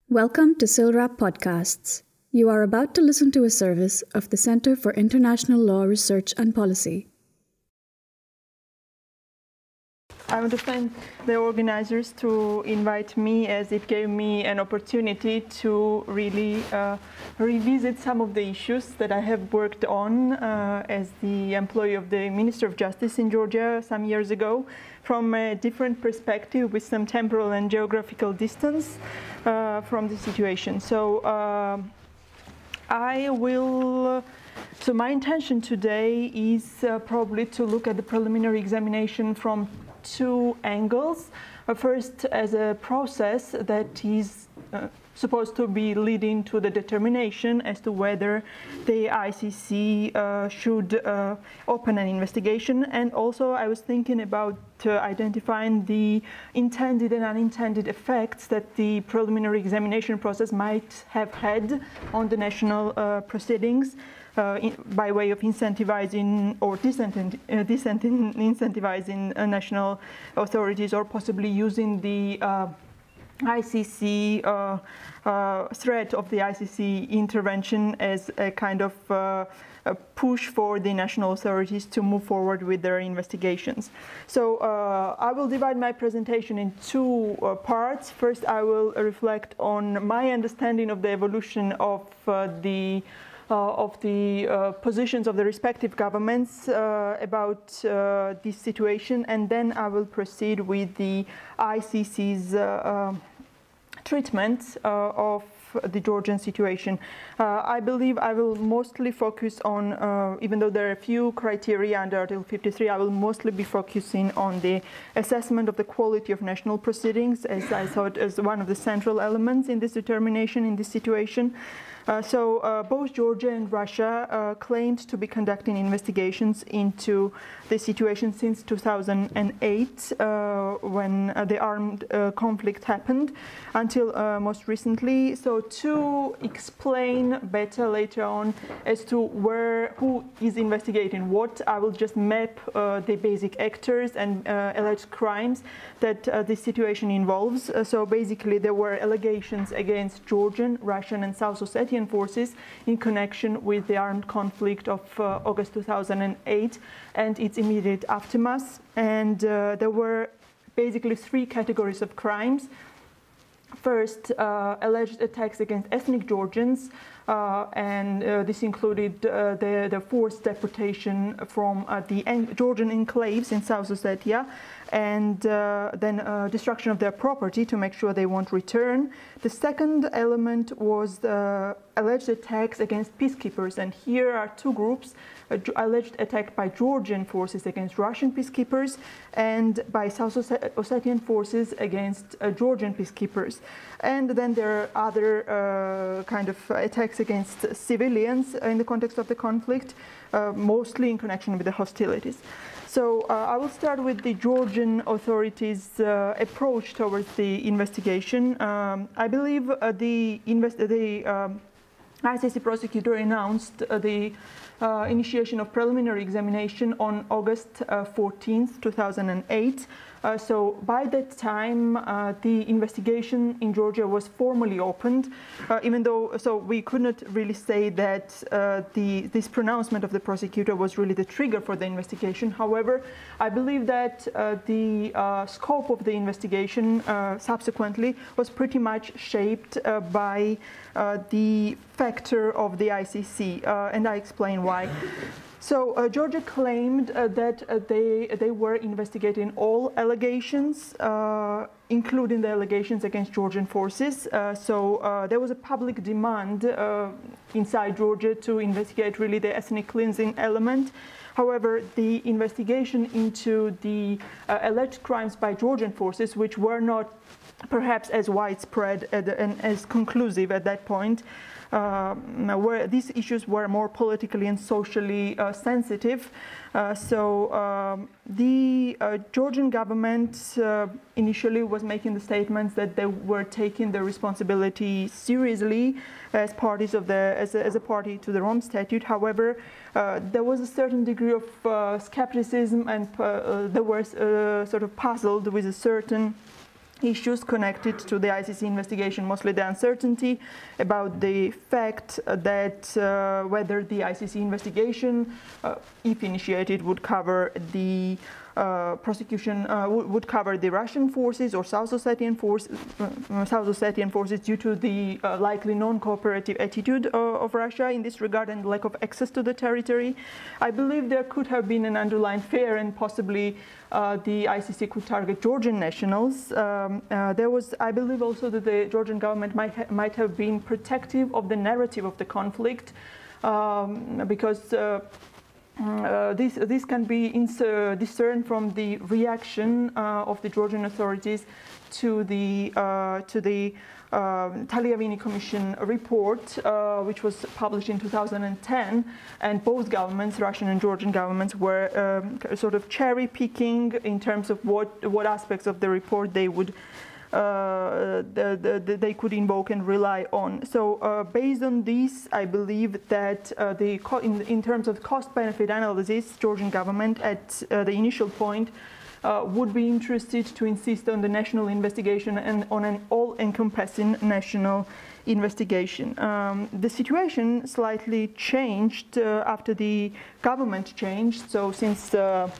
Welcome to SILRAP Podcasts. You are about to listen to a service of the Center for International Law Research and Policy. I want to thank the organizers to invite me, as it gave me an opportunity to really revisit some of the issues that I have worked on as the employee of the Minister of Justice in Georgia some years ago, from a different perspective with some temporal and geographical distance from the situation. So my intention today is probably to look at the preliminary examination from two angles. First, as a process that is supposed to be leading to the determination as to whether the ICC should open an investigation. And also I was thinking about identifying the intended and unintended effects that the preliminary examination process might have had on the national proceedings by way of incentivizing or disincentivizing national authorities, or possibly using the ICC threat of the ICC intervention as a kind of a push for the national authorities to move forward with their investigations. So I will divide my presentation in two parts. First, I will reflect on my understanding of the evolution of the positions of the respective governments about this situation, and then I will proceed with the ICC's treatment of the Georgian situation. I believe I will mostly focus on, even though there are a few criteria under Article 53, I will mostly be focusing on the assessment of the quality of national proceedings, as I thought as one of the central elements in this determination, in this situation. So both Georgia and Russia claimed to be conducting investigations into the situation since 2008, when the armed conflict happened, until most recently. So to explain better later on as to who is investigating what, I will just map the basic actors and alleged crimes that this situation involves. So basically there were allegations against Georgian, Russian and South Ossetian forces in connection with the armed conflict of August 2008 and its immediate aftermath. And there were basically three categories of crimes. First, alleged attacks against ethnic Georgians, and this included the forced deportation from the Georgian enclaves in South Ossetia, and then destruction of their property to make sure they won't return. The second element was alleged attacks against peacekeepers, and here are two groups: alleged attack by Georgian forces against Russian peacekeepers, and by South Ossetian forces against Georgian peacekeepers. And then there are other kind of attacks against civilians in the context of the conflict, mostly in connection with the hostilities. So I will start with the Georgian authorities' approach towards the investigation. I believe the ICC prosecutor announced the initiation of preliminary examination on August 14th, 2008. So by that time, the investigation in Georgia was formally opened, even though, so we could not really say that this pronouncement of the prosecutor was really the trigger for the investigation. However, I believe that the scope of the investigation subsequently was pretty much shaped by the factor of the ICC, and I explain why. So Georgia claimed that they were investigating all allegations, including the allegations against Georgian forces. So there was a public demand inside Georgia to investigate really the ethnic cleansing element. However, the investigation into the alleged crimes by Georgian forces, which were not perhaps as widespread and as conclusive at that point, where these issues were more politically and socially sensitive. So the Georgian government initially was making the statements that they were taking the responsibility seriously as parties of as a party to the Rome Statute. However, there was a certain degree of skepticism, and they were sort of puzzled with a certain issues connected to the ICC investigation, mostly the uncertainty about the fact that whether the ICC investigation, if initiated, would cover the prosecution, would cover the Russian forces or South Ossetian forces due to the likely non-cooperative attitude of Russia in this regard and lack of access to the territory. I believe there could have been an underlying fear, and possibly the ICC could target Georgian nationals. There was, I believe, also that the Georgian government might have been protective of the narrative of the conflict, because this can be discerned from the reaction of the Georgian authorities to the Taliavini Commission report, which was published in 2010, and both governments, Russian and Georgian governments, were sort of cherry picking in terms of what aspects of the report they would they could invoke and rely on. So based on this, I believe that in terms of cost-benefit analysis, Georgian government at the initial point would be interested to insist on the national investigation and on an all-encompassing national investigation. The situation slightly changed after the government changed. So since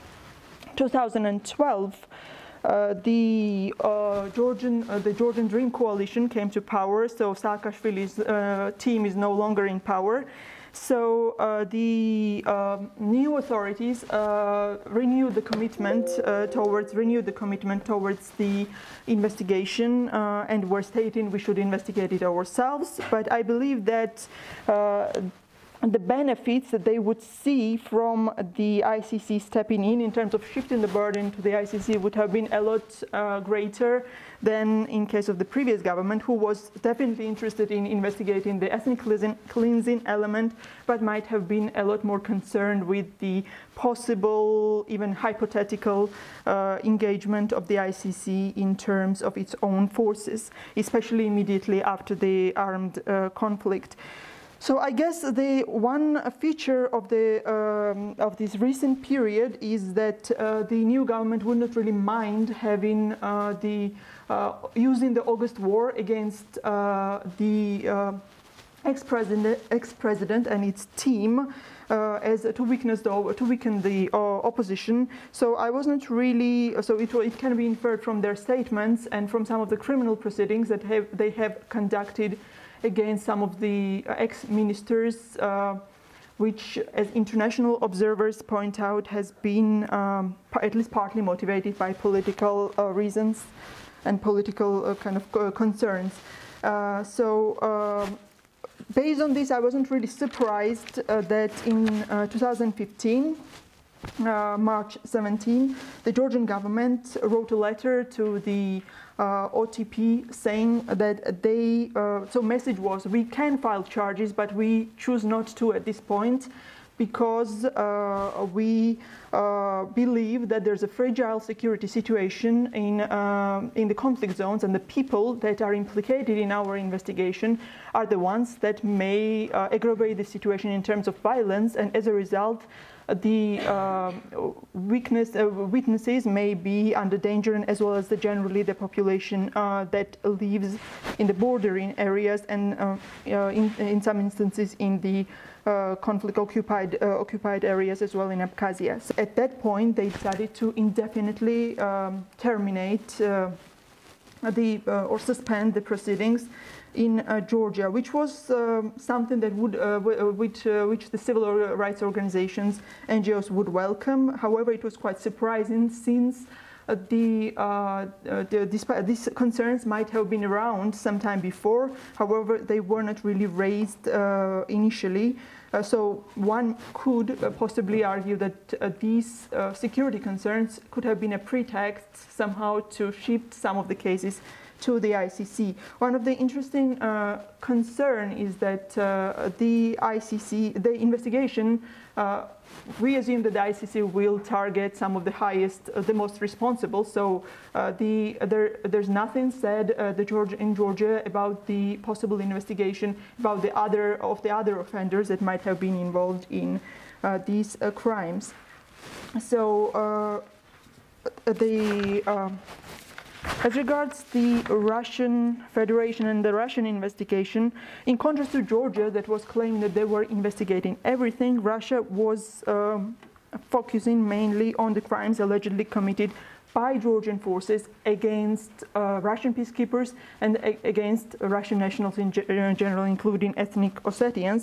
2012, the Georgian Dream Coalition came to power. So Saakashvili's team is no longer in power. So the new authorities renewed the commitment towards the investigation, and were stating we should investigate it ourselves. But I believe that the benefits that they would see from the ICC stepping in terms of shifting the burden to the ICC would have been a lot greater than in case of the previous government, who was definitely interested in investigating the ethnic cleansing element, but might have been a lot more concerned with the possible, even hypothetical engagement of the ICC in terms of its own forces, especially immediately after the armed conflict. So I guess the one feature of this recent period is that the new government would not really mind having using the August war against the ex-president and its team as to weaken the opposition. So I wasn't really. So it can be inferred from their statements and from some of the criminal proceedings that they have conducted against some of the ex-ministers, which, as international observers point out, has been at least partly motivated by political reasons and political kind of concerns. Based on this, I wasn't really surprised that in 2015, March 17, the Georgian government wrote a letter to the OTP saying that so message was, we can file charges, but we choose not to at this point because we believe that there's a fragile security situation in the conflict zones, and the people that are implicated in our investigation are the ones that may aggravate the situation in terms of violence, and as a result, the witnesses may be under danger, and as well as generally the population that lives in the bordering areas and in some instances in the conflict occupied areas as well in Abkhazia. So at that point, they decided to indefinitely terminate or suspend the proceedings in Georgia, which was something that would, which the civil rights organizations, NGOs would welcome. However, it was quite surprising since these concerns might have been around sometime before. However, they were not really raised initially. So one could possibly argue that these security concerns could have been a pretext somehow to shift some of the cases to the ICC. One of the interesting concern is that the ICC, the investigation, we assume that the ICC will target some of the highest, the most responsible. So there's nothing said in Georgia about the possible investigation about the other offenders that might have been involved in these crimes. So As regards the Russian Federation and the Russian investigation, in contrast to Georgia that was claiming that they were investigating everything, Russia was focusing mainly on the crimes allegedly committed by Georgian forces against Russian peacekeepers and against Russian nationals in general, including ethnic Ossetians.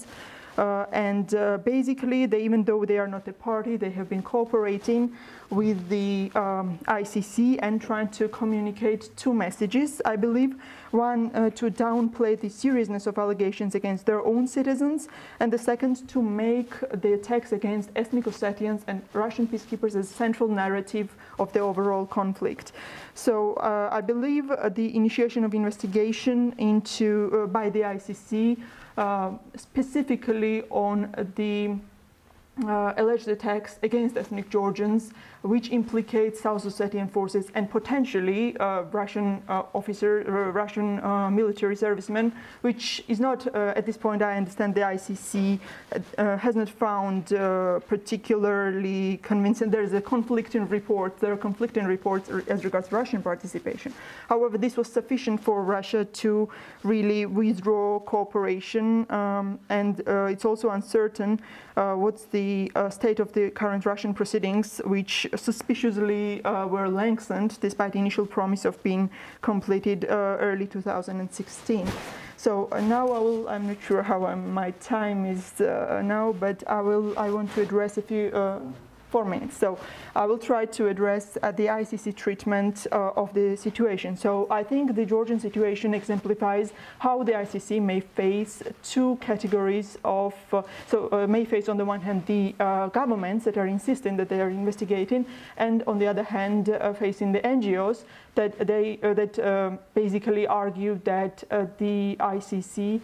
Basically, even though they are not a party, they have been cooperating with the ICC and trying to communicate two messages, I believe. One, to downplay the seriousness of allegations against their own citizens, and the second, to make the attacks against ethnic Ossetians and Russian peacekeepers as central narrative of the overall conflict. So I believe the initiation of investigation into by the ICC specifically on the alleged attacks against ethnic Georgians, which implicate South Ossetian forces and potentially Russian Russian military servicemen, which is not, at this point, I understand the ICC has not found particularly convincing. There is a conflicting report. There are conflicting reports as regards Russian participation. However, this was sufficient for Russia to really withdraw cooperation, and it's also uncertain what's the state of the current Russian proceedings, which suspiciously were lengthened despite the initial promise of being completed early 2016. So now I'm not sure how my time is now, but I want to address a few 4 minutes. So I will try to address the ICC treatment of the situation. So I think the Georgian situation exemplifies how the ICC may face two categories of, may face on the one hand the governments that are insisting that they are investigating, and on the other hand facing the NGOs that basically argue that the ICC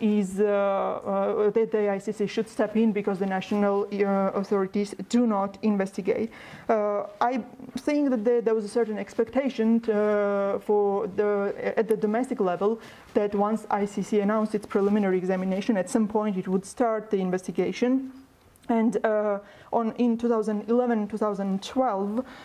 that the ICC should step in because the national authorities do not investigate. I think that there was a certain expectation at the domestic level that once ICC announced its preliminary examination, at some point it would start the investigation. And in 2011-2012,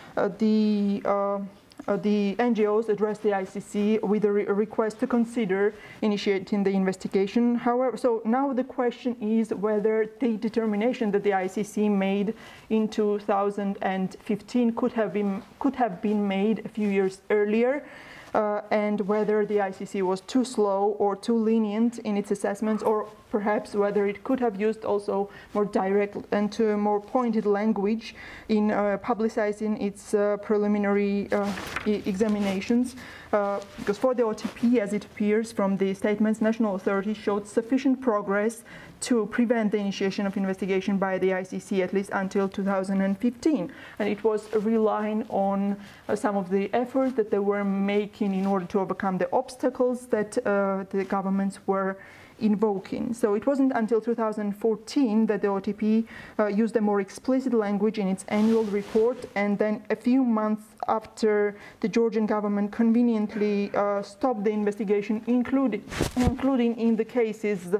the NGOs addressed the ICC with a request to consider initiating the investigation. However, so now the question is whether the determination that the ICC made in 2015 could have been made a few years earlier, and whether the ICC was too slow or too lenient in its assessments, or perhaps whether it could have used also more direct and more pointed language in publicizing its preliminary examinations. Because for the OTP, as it appears from the statements, national authorities showed sufficient progress to prevent the initiation of investigation by the ICC, at least until 2015. And it was relying on some of the efforts that they were making in order to overcome the obstacles that the governments were invoking. So it wasn't until 2014 that the OTP used a more explicit language in its annual report, and then a few months after the Georgian government conveniently stopped the investigation, including in the cases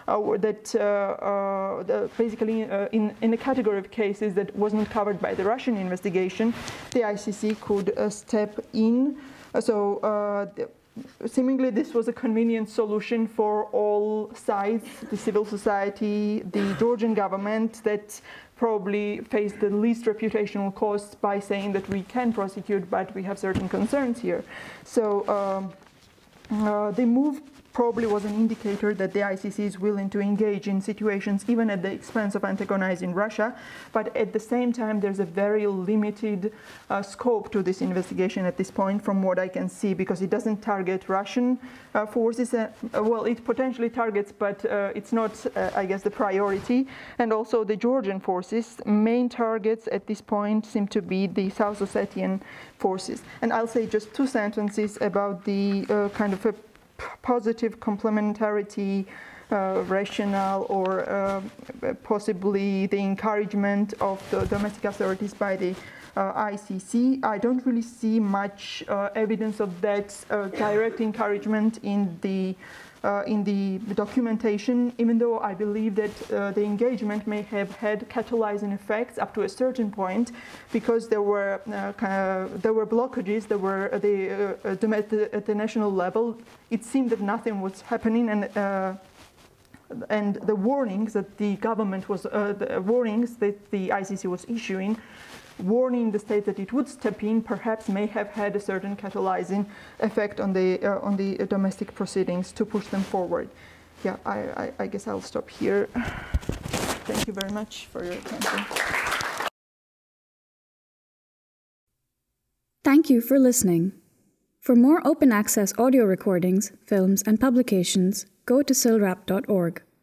basically in a category of cases that wasn't covered by the Russian investigation, the ICC could step in. Seemingly this was a convenient solution for all sides, the civil society, the Georgian government, that probably faced the least reputational costs by saying that we can prosecute, but we have certain concerns here. So the move probably was an indicator that the ICC is willing to engage in situations even at the expense of antagonizing Russia, but at the same time there's a very limited scope to this investigation at this point from what I can see, because it doesn't target Russian forces. Well, it potentially targets, but it's not, I guess, the priority. And also the Georgian forces, main targets at this point seem to be the South Ossetian forces. And I'll say just 2 sentences about the kind of a positive complementarity rationale, or possibly the encouragement of the domestic authorities by the ICC. I don't really see much evidence of that direct encouragement in the in the documentation, even though I believe that the engagement may have had catalyzing effects up to a certain point, because there were blockages, there were at the national level. It seemed that nothing was happening, and the warnings that the government was, the warnings that the ICC was issuing, warning the state that it would step in, perhaps may have had a certain catalyzing effect on the domestic proceedings to push them forward. Yeah, I guess I'll stop here. Thank you very much for your attention. Thank you for listening. For more open access audio recordings, films, and publications, go to silrap.org.